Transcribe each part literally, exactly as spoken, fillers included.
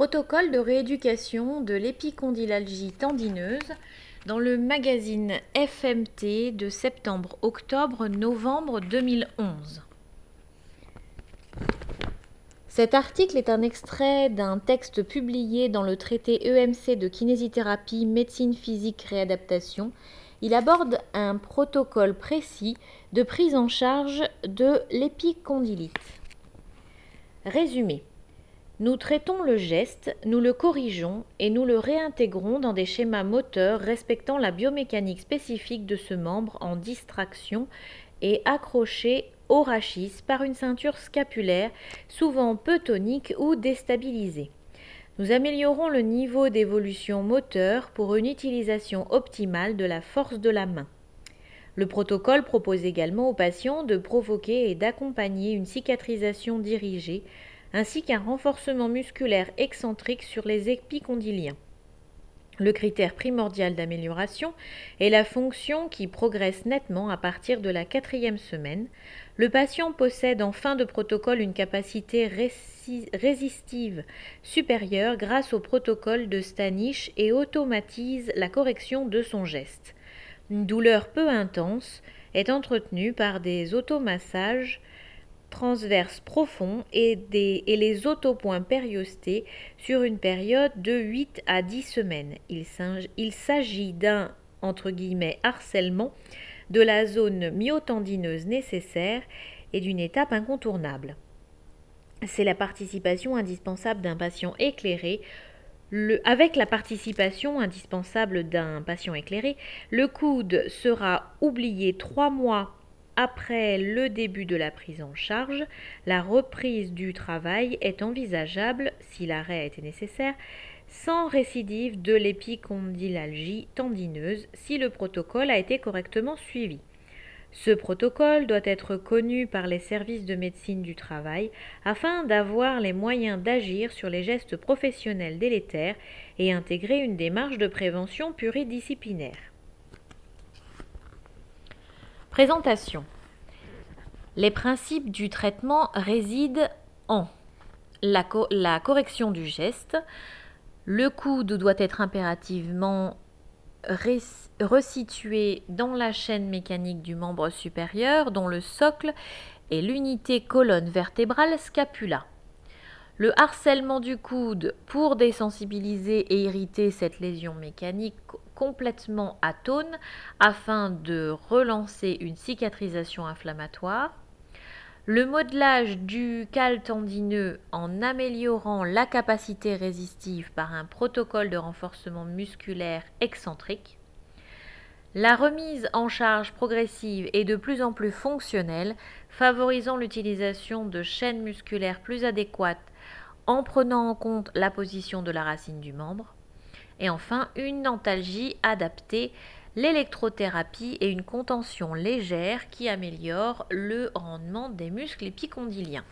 Protocole de rééducation de l'épicondylalgie tendineuse dans le magazine F M T de septembre-octobre-novembre deux mille onze. Cet article est un extrait d'un texte publié dans le traité E M C de kinésithérapie, médecine physique, réadaptation. Il aborde un protocole précis de prise en charge de l'épicondylite. Résumé. Nous traitons le geste, nous le corrigeons et nous le réintégrons dans des schémas moteurs respectant la biomécanique spécifique de ce membre en distraction et accroché au rachis par une ceinture scapulaire, souvent peu tonique ou déstabilisée. Nous améliorons le niveau d'évolution moteur pour une utilisation optimale de la force de la main. Le protocole propose également aux patients de provoquer et d'accompagner une cicatrisation dirigée, ainsi qu'un renforcement musculaire excentrique sur les épicondyliens. Le critère primordial d'amélioration est la fonction qui progresse nettement à partir de la quatrième semaine. Le patient possède en fin de protocole une capacité rési- résistive supérieure grâce au protocole de Stanish et automatise la correction de son geste. Une douleur peu intense est entretenue par des automassages transverses profonds et, des, et les autopoints périostés sur une période de huit à dix semaines. Il, il s'agit d'un entre guillemets harcèlement de la zone myotendineuse nécessaire et d'une étape incontournable. C'est la participation indispensable d'un patient éclairé. Le, avec la participation indispensable d'un patient éclairé, le coude sera oublié trois mois après le début de la prise en charge. La reprise du travail est envisageable, si l'arrêt a été nécessaire, sans récidive de l'épicondylalgie tendineuse si le protocole a été correctement suivi. Ce protocole doit être connu par les services de médecine du travail afin d'avoir les moyens d'agir sur les gestes professionnels délétères et intégrer une démarche de prévention pluridisciplinaire. Présentation. Les principes du traitement résident en la, co- la correction du geste. Le coude doit être impérativement resitué dans la chaîne mécanique du membre supérieur, dont le socle est l'unité colonne vertébrale scapula. Le harcèlement du coude pour désensibiliser et irriter cette lésion mécanique complètement atone afin de relancer une cicatrisation inflammatoire. Le modelage du cal tendineux en améliorant la capacité résistive par un protocole de renforcement musculaire excentrique. La remise en charge progressive et de plus en plus fonctionnelle, favorisant l'utilisation de chaînes musculaires plus adéquates en prenant en compte la position de la racine du membre. Et enfin, une dentalgie adaptée, l'électrothérapie et une contention légère qui améliore le rendement des muscles épicondyliens.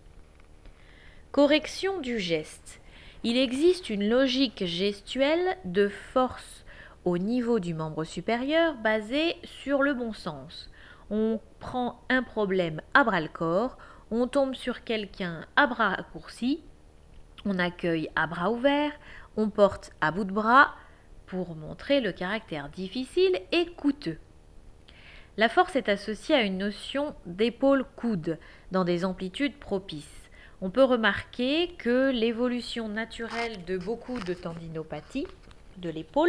Correction du geste. Il existe une logique gestuelle de force au niveau du membre supérieur basée sur le bon sens. On prend un problème à bras-le-corps, on tombe sur quelqu'un à bras raccourcis, on accueille à bras ouverts, on porte à bout de bras pour montrer le caractère difficile et coûteux. La force est associée à une notion d'épaule-coude dans des amplitudes propices. On peut remarquer que l'évolution naturelle de beaucoup de tendinopathies de l'épaule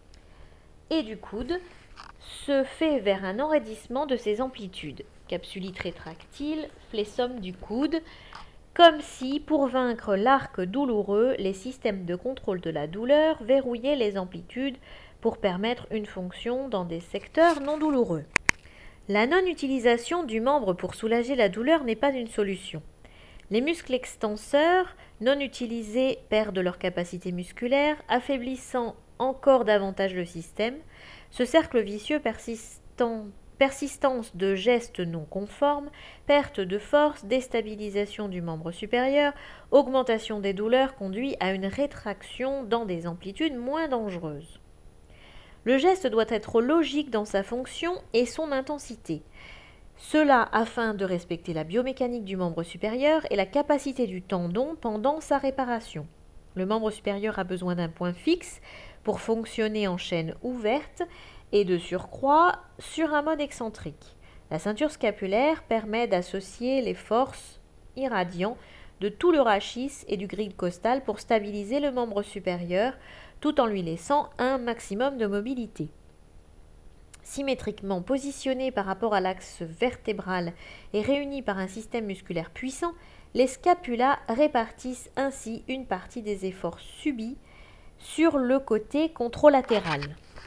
et du coude se fait vers un enraidissement de ces amplitudes. Capsulite rétractile, flexum du coude, comme si, pour vaincre l'arc douloureux, les systèmes de contrôle de la douleur verrouillaient les amplitudes pour permettre une fonction dans des secteurs non douloureux. La non-utilisation du membre pour soulager la douleur n'est pas une solution. Les muscles extenseurs non utilisés perdent leur capacité musculaire, affaiblissant encore davantage le système. Ce cercle vicieux persistant persistance de gestes non conformes, perte de force, déstabilisation du membre supérieur, augmentation des douleurs conduit à une rétraction dans des amplitudes moins dangereuses. Le geste doit être logique dans sa fonction et son intensité. Cela afin de respecter la biomécanique du membre supérieur et la capacité du tendon pendant sa réparation. Le membre supérieur a besoin d'un point fixe pour fonctionner en chaîne ouverte et de surcroît sur un mode excentrique. La ceinture scapulaire permet d'associer les forces irradiant de tout le rachis et du grille costal pour stabiliser le membre supérieur tout en lui laissant un maximum de mobilité. Symétriquement positionnés par rapport à l'axe vertébral et réunis par un système musculaire puissant, les scapulas répartissent ainsi une partie des efforts subis sur le côté contralatéral.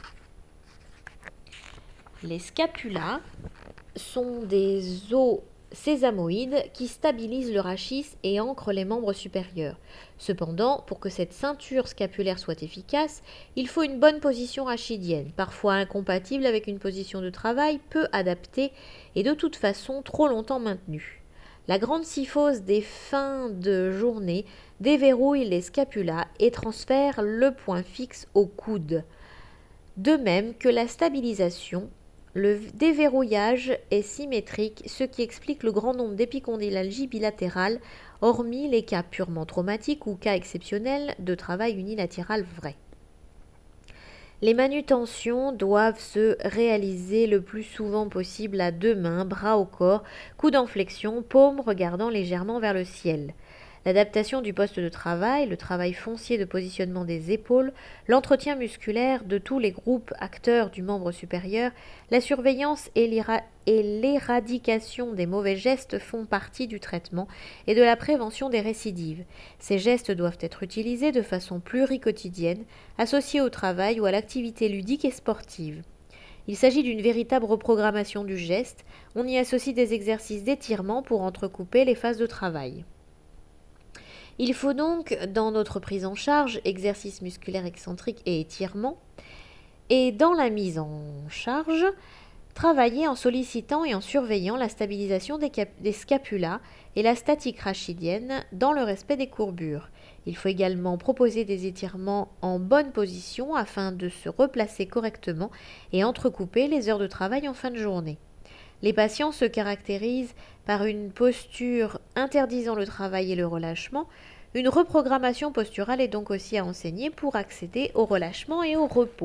Les scapulas sont des os sésamoïdes qui stabilisent le rachis et ancrent les membres supérieurs. Cependant, pour que cette ceinture scapulaire soit efficace, il faut une bonne position rachidienne, parfois incompatible avec une position de travail peu adaptée et de toute façon trop longtemps maintenue. La grande syphose des fins de journée déverrouille les scapulas et transfère le point fixe au coude. De même que la stabilisation, le déverrouillage est symétrique, ce qui explique le grand nombre d'épicondylalgies bilatérales, hormis les cas purement traumatiques ou cas exceptionnels de travail unilatéral vrai. Les manutentions doivent se réaliser le plus souvent possible à deux mains, bras au corps, coude en flexion, paume regardant légèrement vers le ciel. L'adaptation du poste de travail, le travail foncier de positionnement des épaules, l'entretien musculaire de tous les groupes acteurs du membre supérieur, la surveillance et l'éradication des mauvais gestes font partie du traitement et de la prévention des récidives. Ces gestes doivent être utilisés de façon pluriquotidienne, associés au travail ou à l'activité ludique et sportive. Il s'agit d'une véritable reprogrammation du geste. On y associe des exercices d'étirement pour entrecouper les phases de travail. Il faut donc, dans notre prise en charge, exercices musculaires excentriques et étirements, et dans la mise en charge, travailler en sollicitant et en surveillant la stabilisation des, des scapulas et la statique rachidienne dans le respect des courbures. Il faut également proposer des étirements en bonne position afin de se replacer correctement et entrecouper les heures de travail en fin de journée. Les patients se caractérisent par une posture interdisant le travail et le relâchement. Une reprogrammation posturale est donc aussi à enseigner pour accéder au relâchement et au repos.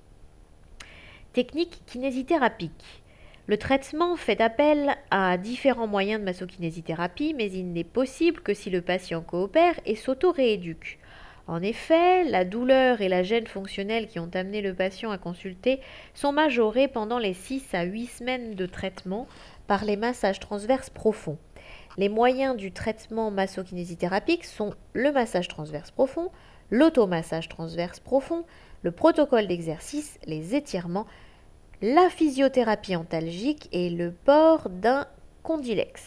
Technique kinésithérapique. Le traitement fait appel à différents moyens de massokinésithérapie, mais il n'est possible que si le patient coopère et s'auto-rééduque. En effet, la douleur et la gêne fonctionnelle qui ont amené le patient à consulter sont majorées pendant les six à huit semaines de traitement par les massages transverses profonds. Les moyens du traitement massokinésithérapique sont le massage transverse profond, l'automassage transverse profond, le protocole d'exercice, les étirements, la physiothérapie antalgique et le port d'un condylex.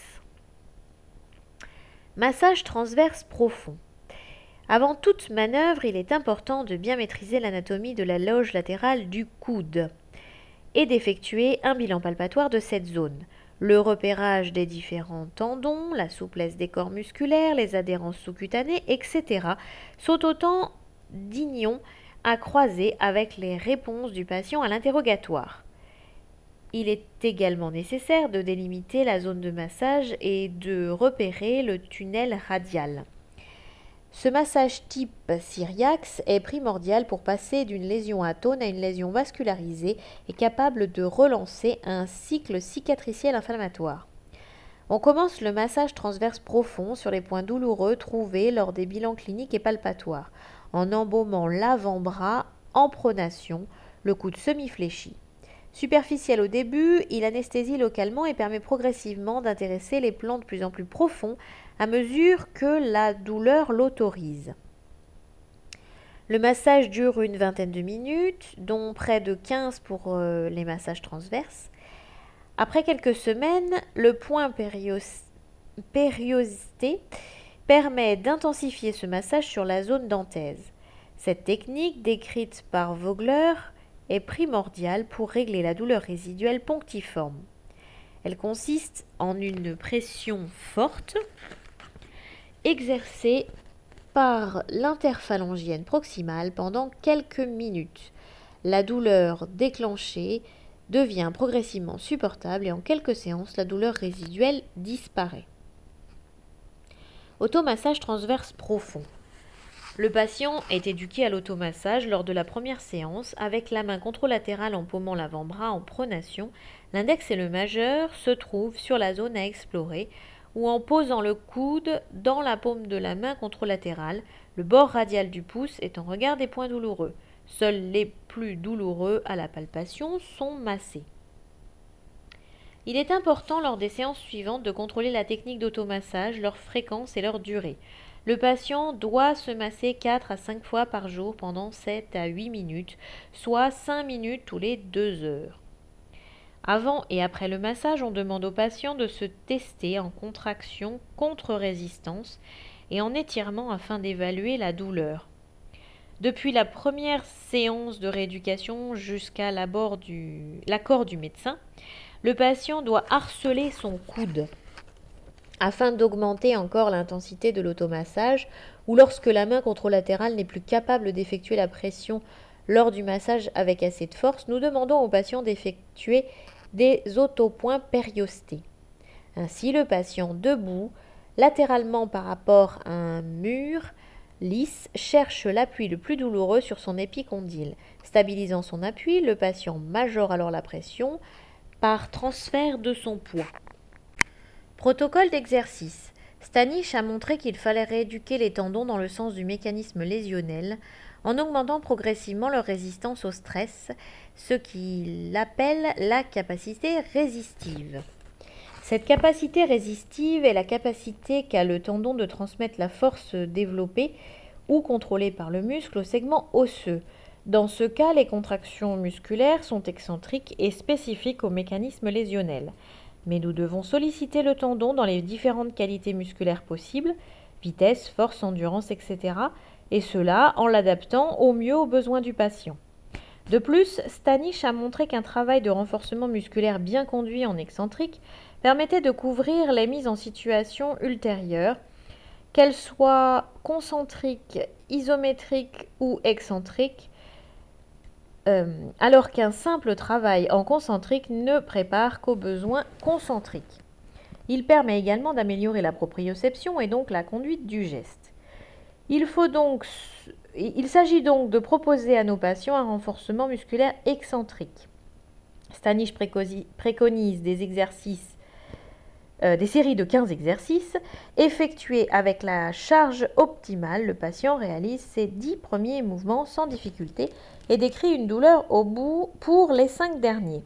Massage transverse profond. Avant toute manœuvre, il est important de bien maîtriser l'anatomie de la loge latérale du coude et d'effectuer un bilan palpatoire de cette zone. Le repérage des différents tendons, la souplesse des corps musculaires, les adhérences sous-cutanées, et cetera sont autant d'ignons à croiser avec les réponses du patient à l'interrogatoire. Il est également nécessaire de délimiter la zone de massage et de repérer le tunnel radial. Ce massage type Cyriax est primordial pour passer d'une lésion atone à une lésion vascularisée et capable de relancer un cycle cicatriciel inflammatoire. On commence le massage transverse profond sur les points douloureux trouvés lors des bilans cliniques et palpatoires, en embaumant l'avant-bras en pronation, le coude semi-fléchi. Superficiel au début, il anesthésie localement et permet progressivement d'intéresser les plans de plus en plus profonds à mesure que la douleur l'autorise. Le massage dure une vingtaine de minutes, dont près de quinze pour euh, les massages transverses. Après quelques semaines, le point périos- périosité permet d'intensifier ce massage sur la zone dentaise. Cette technique, décrite par Vogler, est primordiale pour régler la douleur résiduelle ponctiforme. Elle consiste en une pression forte exercée par l'interphalangienne proximale pendant quelques minutes. La douleur déclenchée devient progressivement supportable et en quelques séances, la douleur résiduelle disparaît. Automassage transverse profond. Le patient est éduqué à l'automassage lors de la première séance avec la main contralatérale en paumant l'avant-bras en pronation. L'index et le majeur se trouvent sur la zone à explorer ou en posant le coude dans la paume de la main contralatérale. Le bord radial du pouce est en regard des points douloureux. Seuls les plus douloureux à la palpation sont massés. Il est important lors des séances suivantes de contrôler la technique d'automassage, leur fréquence et leur durée. Le patient doit se masser quatre à cinq fois par jour pendant sept à huit minutes, soit cinq minutes tous les deux heures. Avant et après le massage, on demande au patient de se tester en contraction contre résistance et en étirement afin d'évaluer la douleur. Depuis la première séance de rééducation jusqu'à l'accord du, l'accord du médecin, le patient doit harceler son coude afin d'augmenter encore l'intensité de l'automassage ou lorsque la main contralatérale n'est plus capable d'effectuer la pression lors du massage avec assez de force, nous demandons au patient d'effectuer des autopoints périostés. Ainsi, le patient debout, latéralement par rapport à un mur lisse, cherche l'appui le plus douloureux sur son épicondyle. Stabilisant son appui, le patient majore alors la pression par transfert de son poids. Protocole d'exercice. Stanish a montré qu'il fallait rééduquer les tendons dans le sens du mécanisme lésionnel en augmentant progressivement leur résistance au stress, ce qu'il appelle la capacité résistive. Cette capacité résistive est la capacité qu'a le tendon de transmettre la force développée ou contrôlée par le muscle au segment osseux. Dans ce cas, les contractions musculaires sont excentriques et spécifiques au mécanisme lésionnel. Mais nous devons solliciter le tendon dans les différentes qualités musculaires possibles, vitesse, force, endurance, et cetera, et cela en l'adaptant au mieux aux besoins du patient. De plus, Stanish a montré qu'un travail de renforcement musculaire bien conduit en excentrique permettait de couvrir les mises en situation ultérieures, qu'elles soient concentriques, isométriques ou excentriques, euh, alors qu'un simple travail en concentrique ne prépare qu'aux besoins concentriques. Il permet également d'améliorer la proprioception et donc la conduite du geste. Il faut donc, il s'agit donc de proposer à nos patients un renforcement musculaire excentrique. Stanish préconise des exercices, euh, des séries de quinze exercices effectués avec la charge optimale. Le patient réalise ses dix premiers mouvements sans difficulté et décrit une douleur au bout pour les cinq derniers.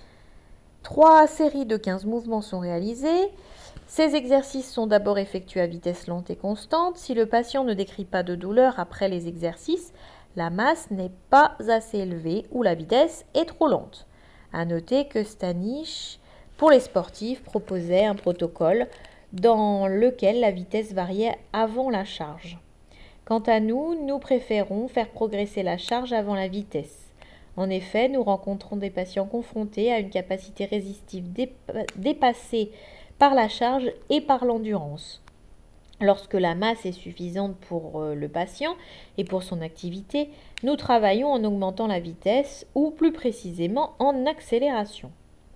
Trois séries de quinze mouvements sont réalisées. Ces exercices sont d'abord effectués à vitesse lente et constante. Si le patient ne décrit pas de douleur après les exercices, la masse n'est pas assez élevée ou la vitesse est trop lente. À noter que Stanish, pour les sportifs, proposait un protocole dans lequel la vitesse variait avant la charge. Quant à nous, nous préférons faire progresser la charge avant la vitesse. En effet, nous rencontrons des patients confrontés à une capacité résistive dépa- dépassée par la charge et par l'endurance. Lorsque la masse est suffisante pour le patient et pour son activité, nous travaillons en augmentant la vitesse ou plus précisément en accélération.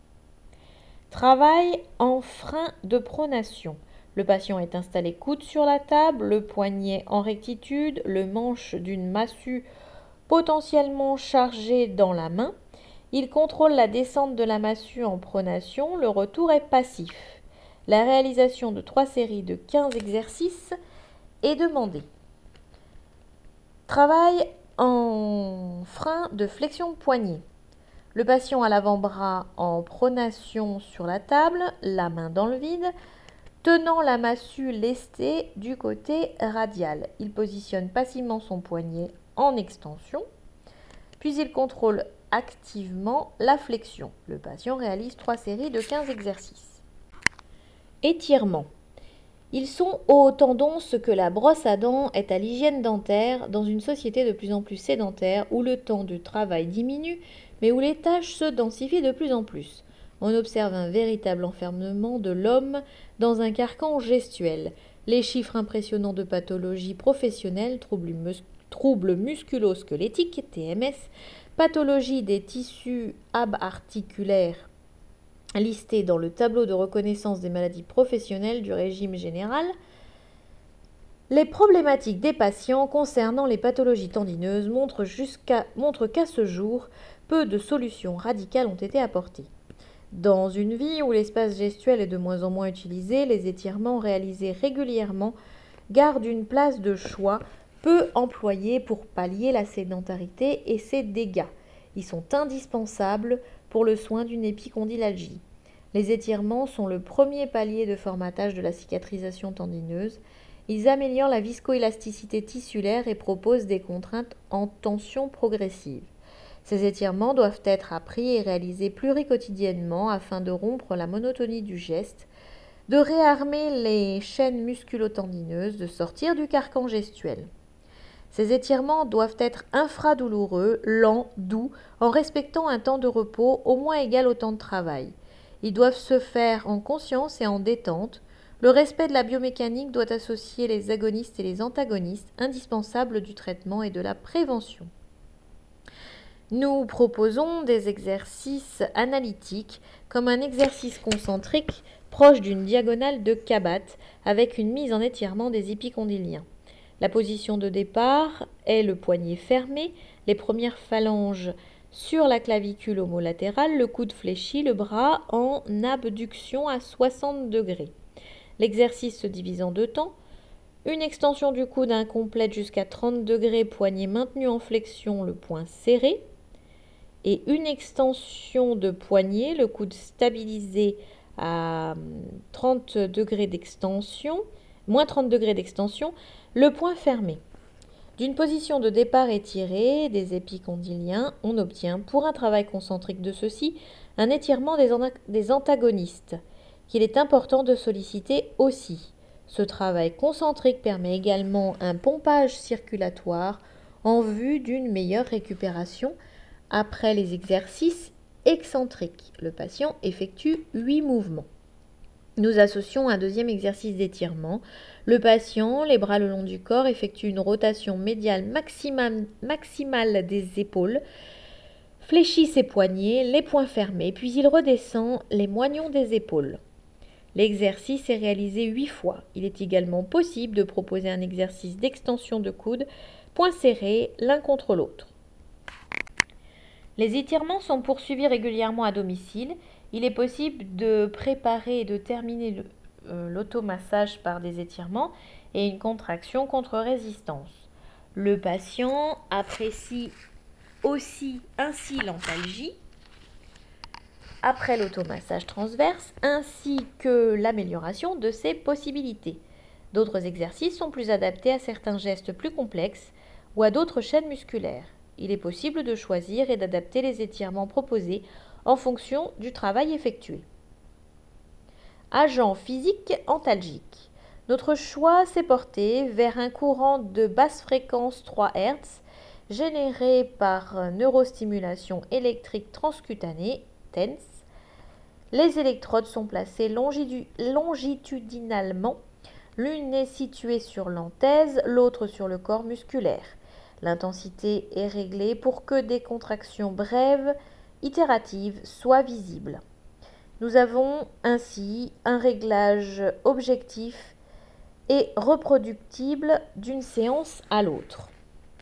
Travail en frein de pronation. Le patient est installé coude sur la table, le poignet en rectitude, le manche d'une massue potentiellement chargée dans la main. Il contrôle la descente de la massue en pronation, le retour est passif. La réalisation de trois séries de quinze exercices est demandée. Travail en frein de flexion de poignet. Le patient a l'avant-bras en pronation sur la table, la main dans le vide, tenant la massue lestée du côté radial. Il positionne passivement son poignet en extension, puis il contrôle activement la flexion. Le patient réalise trois séries de quinze exercices. Étirement. Ils sont aux tendons ce que la brosse à dents est à l'hygiène dentaire dans une société de plus en plus sédentaire où le temps de travail diminue mais où les tâches se densifient de plus en plus. On observe un véritable enfermement de l'homme dans un carcan gestuel. Les chiffres impressionnants de pathologies professionnelles, troubles, mus- troubles musculo-squelettiques, T M S, pathologies des tissus abarticulaires listés dans le tableau de reconnaissance des maladies professionnelles du régime général, Les problématiques des patients concernant les pathologies tendineuses montrent, jusqu'à, montrent qu'à ce jour, peu de solutions radicales ont été apportées. Dans une vie où l'espace gestuel est de moins en moins utilisé, les étirements réalisés régulièrement gardent une place de choix peu employée pour pallier la sédentarité et ses dégâts. Ils sont indispensables pour le soin d'une épicondylalgie. Les étirements sont le premier palier de formatage de la cicatrisation tendineuse. Ils améliorent la viscoélasticité tissulaire et proposent des contraintes en tension progressive. Ces étirements doivent être appris et réalisés pluriquotidiennement afin de rompre la monotonie du geste, de réarmer les chaînes musculotendineuses, de sortir du carcan gestuel. Ces étirements doivent être infradouloureux, lents, doux, en respectant un temps de repos au moins égal au temps de travail. Ils doivent se faire en conscience et en détente. Le respect de la biomécanique doit associer les agonistes et les antagonistes, indispensables du traitement et de la prévention. Nous proposons des exercices analytiques comme un exercice concentrique proche d'une diagonale de Kabat avec une mise en étirement des épicondyliens. La position de départ est le poignet fermé, les premières phalanges sur la clavicule homolatérale, le coude fléchi, le bras en abduction à soixante degrés. L'exercice se divise en deux temps. Une extension du coude incomplète jusqu'à trente degrés, poignet maintenu en flexion, le poing serré. Et une extension de poignet, le coude stabilisé à trente degrés d'extension, moins trente degrés d'extension, le poing fermé. D'une position de départ étirée des épicondyliens, on obtient, pour un travail concentrique de ceux-ci, un étirement des, des antagonistes, qu'il est important de solliciter aussi. Ce travail concentrique permet également un pompage circulatoire en vue d'une meilleure récupération. Après les exercices excentriques, le patient effectue huit mouvements. Nous associons un deuxième exercice d'étirement. Le patient, les bras le long du corps, effectue une rotation médiale maximale, maximale des épaules, fléchit ses poignets, les poings fermés, puis il redescend les moignons des épaules. L'exercice est réalisé huit fois. Il est également possible de proposer un exercice d'extension de coude, poings serrés l'un contre l'autre. Les étirements sont poursuivis régulièrement à domicile. Il est possible de préparer et de terminer le, euh, l'automassage par des étirements et une contraction contre résistance. Le patient apprécie aussi ainsi l'antalgie après l'automassage transverse ainsi que l'amélioration de ses possibilités. D'autres exercices sont plus adaptés à certains gestes plus complexes ou à d'autres chaînes musculaires. Il est possible de choisir et d'adapter les étirements proposés en fonction du travail effectué. Agent physique antalgique. Notre choix s'est porté vers un courant de basse fréquence trois hertz généré par neurostimulation électrique transcutanée, T E N S. Les électrodes sont placées longitudinalement. L'une est située sur l'anthèse, l'autre sur le corps musculaire. L'intensité est réglée pour que des contractions brèves, itératives, soient visibles. Nous avons ainsi un réglage objectif et reproductible d'une séance à l'autre.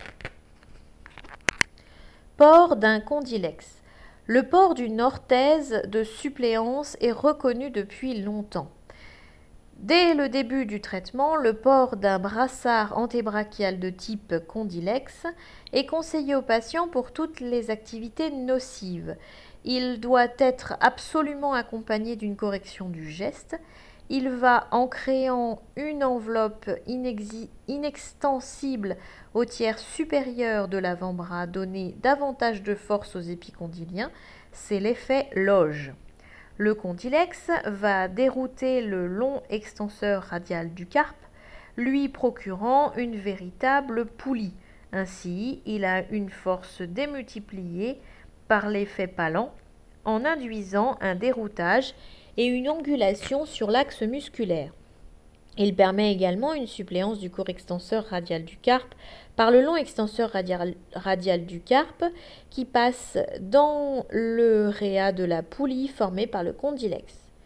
Port d'un condylex. Le port d'une orthèse de suppléance est reconnu depuis longtemps. Dès le début du traitement, le port d'un brassard antébrachial de type condylex est conseillé aux patients pour toutes les activités nocives. Il doit être absolument accompagné d'une correction du geste. Il va, en créant une enveloppe inexi- inextensible au tiers supérieur de l'avant-bras, donner davantage de force aux épicondyliens. C'est l'effet loge. Le condylex va dérouter le long extenseur radial du carpe, lui procurant une véritable poulie. Ainsi, il a une force démultipliée par l'effet Palan en induisant un déroutage et une angulation sur l'axe musculaire. Il permet également une suppléance du court extenseur radial du carpe par le long extenseur radial, radial du carpe qui passe dans le réa de la poulie formée par le condylex.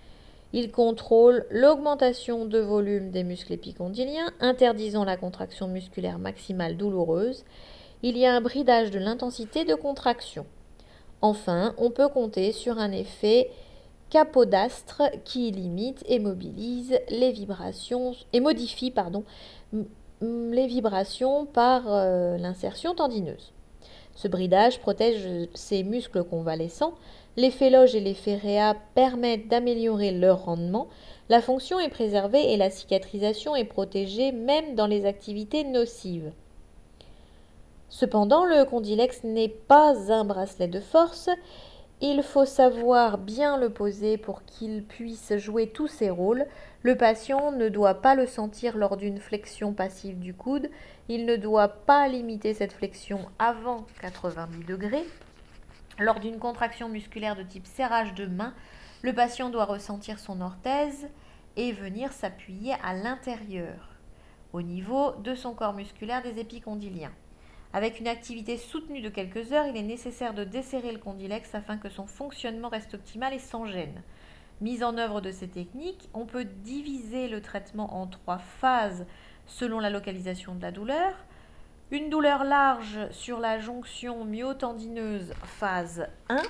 Il contrôle l'augmentation de volume des muscles épicondyliens, interdisant la contraction musculaire maximale douloureuse. Il y a un bridage de l'intensité de contraction. Enfin, on peut compter sur un effet capodastre qui limite et mobilise les vibrations et modifie pardon, les vibrations par euh, l'insertion tendineuse. Ce bridage protège ces muscles convalescents. L'effet loge et l'effet réa permettent d'améliorer leur rendement. La fonction est préservée et la cicatrisation est protégée même dans les activités nocives. Cependant, le Condylex n'est pas un bracelet de force. Il faut savoir bien le poser pour qu'il puisse jouer tous ses rôles. Le patient ne doit pas le sentir lors d'une flexion passive du coude. Il ne doit pas limiter cette flexion avant quatre-vingt-dix degrés. Lors d'une contraction musculaire de type serrage de main, le patient doit ressentir son orthèse et venir s'appuyer à l'intérieur, au niveau de son corps musculaire des épicondyliens. Avec une activité soutenue de quelques heures, il est nécessaire de desserrer le condylex afin que son fonctionnement reste optimal et sans gêne. Mise en œuvre de ces techniques, on peut diviser le traitement en trois phases selon la localisation de la douleur. Une douleur large sur la jonction myotendineuse, phase un.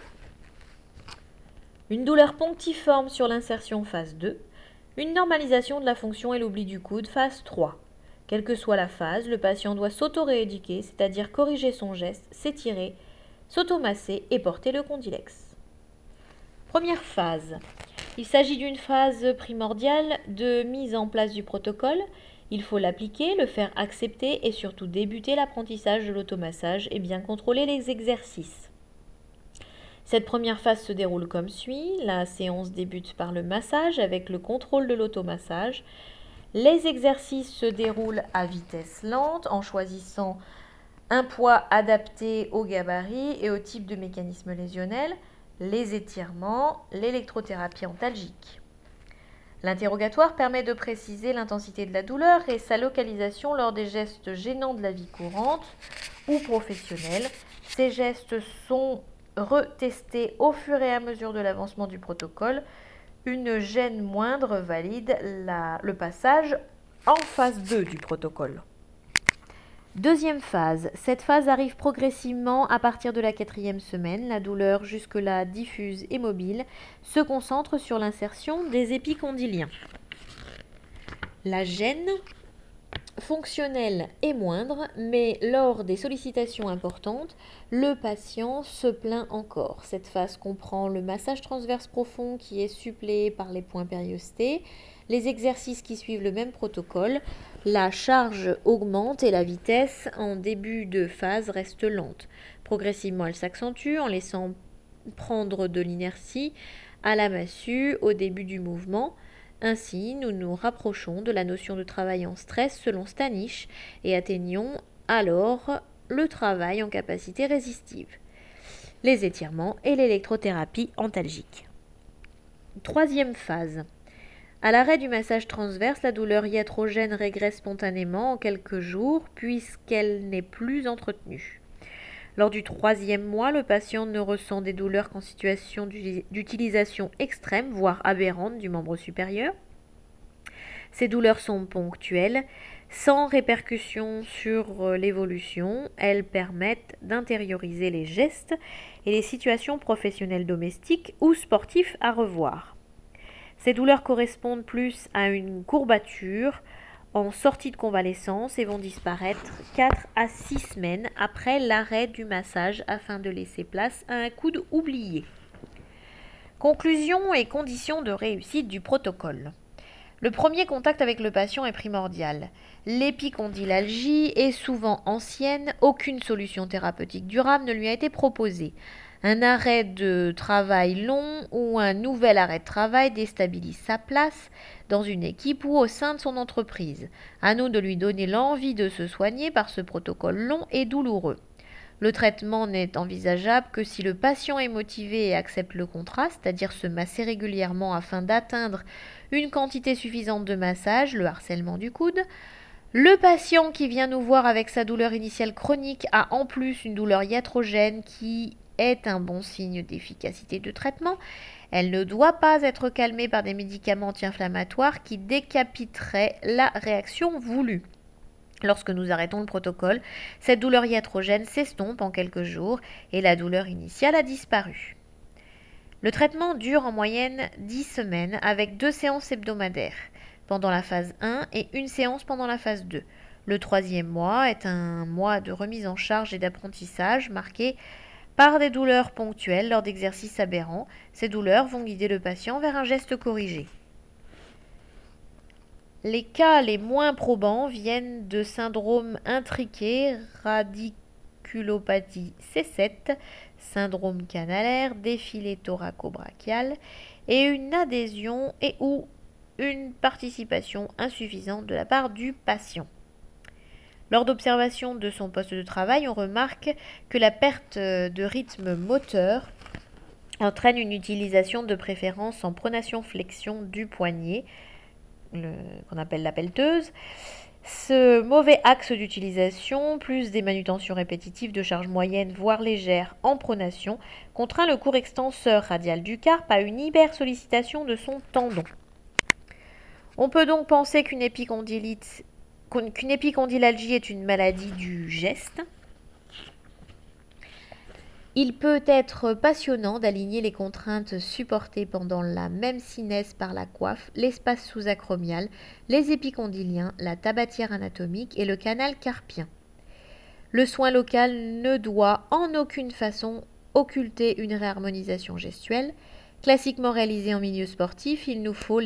Une douleur punctiforme sur l'insertion, phase deux. Une normalisation de la fonction et l'oubli du coude, phase trois. Quelle que soit la phase, le patient doit s'auto-rééduquer, c'est-à-dire corriger son geste, s'étirer, s'automasser et porter le condylex. Première phase. Il s'agit d'une phase primordiale de mise en place du protocole. Il faut l'appliquer, le faire accepter et surtout débuter l'apprentissage de l'automassage et bien contrôler les exercices. Cette première phase se déroule comme suit. La séance débute par le massage avec le contrôle de l'automassage. Les exercices se déroulent à vitesse lente en choisissant un poids adapté au gabarit et au type de mécanisme lésionnel, les étirements, l'électrothérapie antalgique. L'interrogatoire permet de préciser l'intensité de la douleur et sa localisation lors des gestes gênants de la vie courante ou professionnelle. Ces gestes sont retestés au fur et à mesure de l'avancement du protocole. Une gêne moindre valide la, le passage en phase deux du protocole. Deuxième phase. Cette phase arrive progressivement à partir de la quatrième semaine. La douleur, jusque-là diffuse et mobile, se concentre sur l'insertion des épicondyliens. La gêne fonctionnelle est moindre, mais lors des sollicitations importantes, le patient se plaint encore. Cette phase comprend le massage transverse profond qui est suppléé par les points périostés, les exercices qui suivent le même protocole. La charge augmente et la vitesse en début de phase reste lente. Progressivement, elle s'accentue en laissant prendre de l'inertie à la massue au début du mouvement. Ainsi, nous nous rapprochons de la notion de travail en stress selon Stanisch et atteignons alors le travail en capacité résistive, les étirements et l'électrothérapie antalgique. Troisième phase. À l'arrêt du massage transverse, la douleur iatrogène régresse spontanément en quelques jours puisqu'elle n'est plus entretenue. Lors du troisième mois, le patient ne ressent des douleurs qu'en situation d'utilisation extrême, voire aberrante du membre supérieur. Ces douleurs sont ponctuelles, sans répercussion sur l'évolution. Elles permettent d'intérioriser les gestes et les situations professionnelles domestiques ou sportives à revoir. Ces douleurs correspondent plus à une courbature en sortie de convalescence et vont disparaître quatre à six semaines après l'arrêt du massage afin de laisser place à un coude oublié. Conclusion et conditions de réussite du protocole. Le premier contact avec le patient est primordial. L'épicondylalgie est souvent ancienne, aucune solution thérapeutique durable ne lui a été proposée. Un arrêt de travail long ou un nouvel arrêt de travail déstabilise sa place dans une équipe ou au sein de son entreprise. À nous de lui donner l'envie de se soigner par ce protocole long et douloureux. Le traitement n'est envisageable que si le patient est motivé et accepte le contrat, c'est-à-dire se masser régulièrement afin d'atteindre une quantité suffisante de massage, le harcèlement du coude. Le patient qui vient nous voir avec sa douleur initiale chronique a en plus une douleur iatrogène qui est un bon signe d'efficacité de traitement, Elle ne doit pas être calmée par des médicaments anti-inflammatoires qui décapiteraient la réaction voulue. Lorsque nous arrêtons le protocole, cette douleur iatrogène s'estompe en quelques jours et la douleur initiale a disparu. Le traitement dure en moyenne dix semaines avec deux séances hebdomadaires pendant la phase un et une séance pendant la phase deux. Le troisième mois est un mois de remise en charge et d'apprentissage marqué par des douleurs ponctuelles lors d'exercices aberrants. Ces douleurs vont guider le patient vers un geste corrigé. Les cas les moins probants viennent de syndrome intriqué, radiculopathie C sept, syndrome canalaire, défilé thoraco-brachial et une adhésion et ou une participation insuffisante de la part du patient. Lors d'observation de son poste de travail, on remarque que la perte de rythme moteur entraîne une utilisation de préférence en pronation-flexion du poignet, le, qu'on appelle la pelleteuse. Ce mauvais axe d'utilisation, plus des manutentions répétitives de charge moyenne, voire légère en pronation, contraint le court extenseur radial du carpe à une hypersollicitation de son tendon. On peut donc penser qu'une épicondylite qu'une épicondylalgie est une maladie du geste. Il peut être passionnant d'aligner les contraintes supportées pendant la même synèse par la coiffe, l'espace sous-acromial, les épicondyliens, la tabatière anatomique et le canal carpien. Le soin local ne doit en aucune façon occulter une réharmonisation gestuelle. Classiquement réalisée en milieu sportif, il nous faut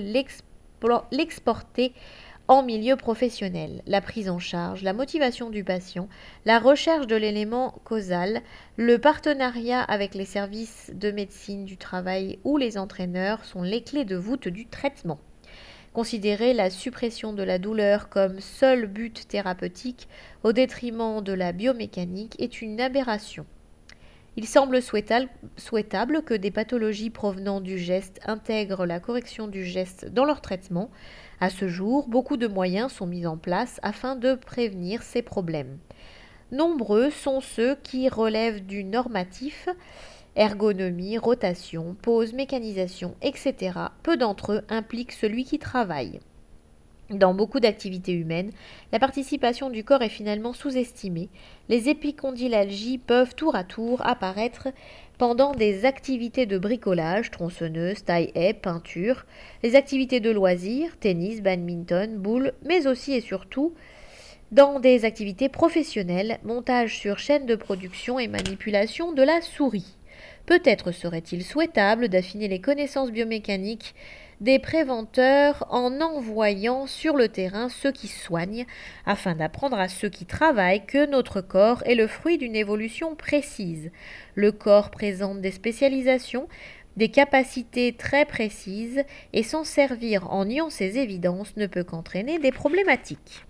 l'exporter en milieu professionnel. La prise en charge, la motivation du patient, la recherche de l'élément causal, le partenariat avec les services de médecine du travail ou les entraîneurs sont les clés de voûte du traitement. Considérer la suppression de la douleur comme seul but thérapeutique au détriment de la biomécanique est une aberration. Il semble souhaitable que des pathologies provenant du geste intègrent la correction du geste dans leur traitement. À ce jour, beaucoup de moyens sont mis en place afin de prévenir ces problèmes. Nombreux sont ceux qui relèvent du normatif, ergonomie, rotation, pose, mécanisation, et cetera. Peu d'entre eux impliquent celui qui travaille. Dans beaucoup d'activités humaines, la participation du corps est finalement sous-estimée. Les épicondylalgies peuvent tour à tour apparaître pendant des activités de bricolage, tronçonneuse, taille-haie, peinture, les activités de loisirs, tennis, badminton, boules, mais aussi et surtout dans des activités professionnelles, montage sur chaîne de production et manipulation de la souris. Peut-être serait-il souhaitable d'affiner les connaissances biomécaniques des préventeurs en envoyant sur le terrain ceux qui soignent, afin d'apprendre à ceux qui travaillent que notre corps est le fruit d'une évolution précise. Le corps présente des spécialisations, des capacités très précises, et s'en servir en niant ces évidences ne peut qu'entraîner des problématiques.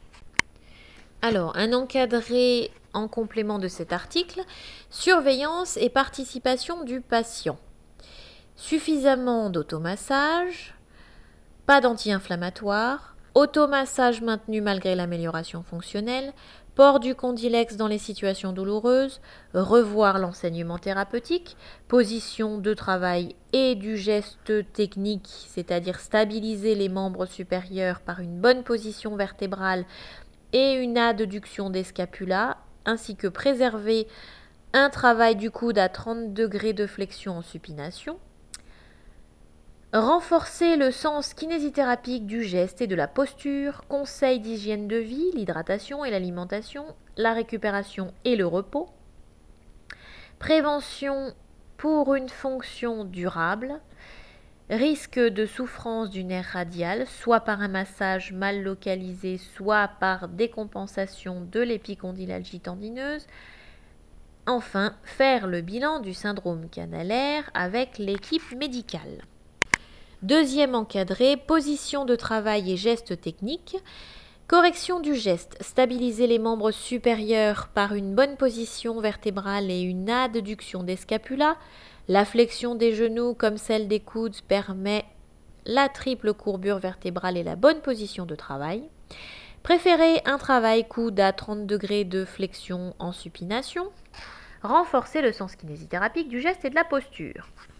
Alors, un encadré en complément de cet article, surveillance et participation du patient. Suffisamment d'automassage, pas d'anti-inflammatoire, automassage maintenu malgré l'amélioration fonctionnelle, port du condylex dans les situations douloureuses, revoir l'enseignement thérapeutique, position de travail et du geste technique, c'est-à-dire stabiliser les membres supérieurs par une bonne position vertébrale et une adduction des scapulas, ainsi que préserver un travail du coude à trente degrés de flexion en supination. Renforcer le sens kinésithérapique du geste et de la posture, conseils d'hygiène de vie, l'hydratation et l'alimentation, la récupération et le repos. Prévention pour une fonction durable. Risque de souffrance du nerf radial, soit par un massage mal localisé, soit par décompensation de l'épicondylalgie tendineuse. Enfin, faire le bilan du syndrome canalaire avec l'équipe médicale. Deuxième encadré, position de travail et gestes techniques. Correction du geste, stabiliser les membres supérieurs par une bonne position vertébrale et une adduction des scapulas. La flexion des genoux comme celle des coudes permet la triple courbure vertébrale et la bonne position de travail. Préférer un travail coude à trente degrés de flexion en supination. Renforcer le sens kinésithérapique du geste et de la posture.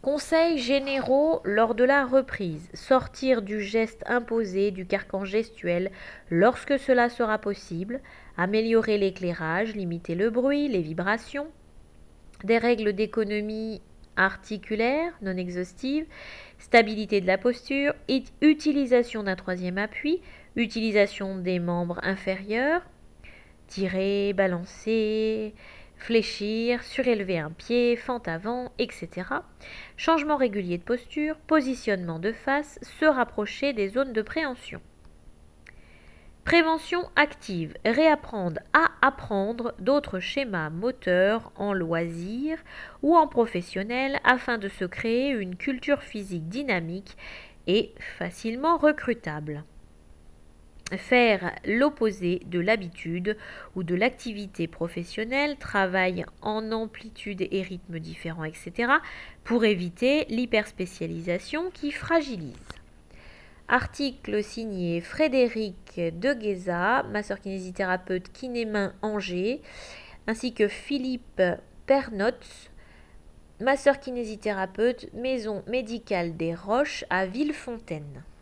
Conseils généraux lors de la reprise. Sortir du geste imposé, du carcan gestuel lorsque cela sera possible. Améliorer l'éclairage, limiter le bruit, les vibrations. Des règles d'économie articulaire non exhaustives. Stabilité de la posture. Utilisation d'un troisième appui. Utilisation des membres inférieurs. Tirer, balancer, fléchir, surélever un pied, fente avant, et cetera. Changement régulier de posture, positionnement de face, se rapprocher des zones de préhension. Prévention active, réapprendre à apprendre d'autres schémas moteurs en loisir ou en professionnel afin de se créer une culture physique dynamique et facilement recrutable. Faire l'opposé de l'habitude ou de l'activité professionnelle, travail en amplitude et rythme différents, et cetera, pour éviter l'hyperspécialisation qui fragilise. Article signé Frédéric Degueza, masseur kinésithérapeute Kinémin Angers, ainsi que Philippe Pernotz, masseur kinésithérapeute Maison médicale des Roches à Villefontaine.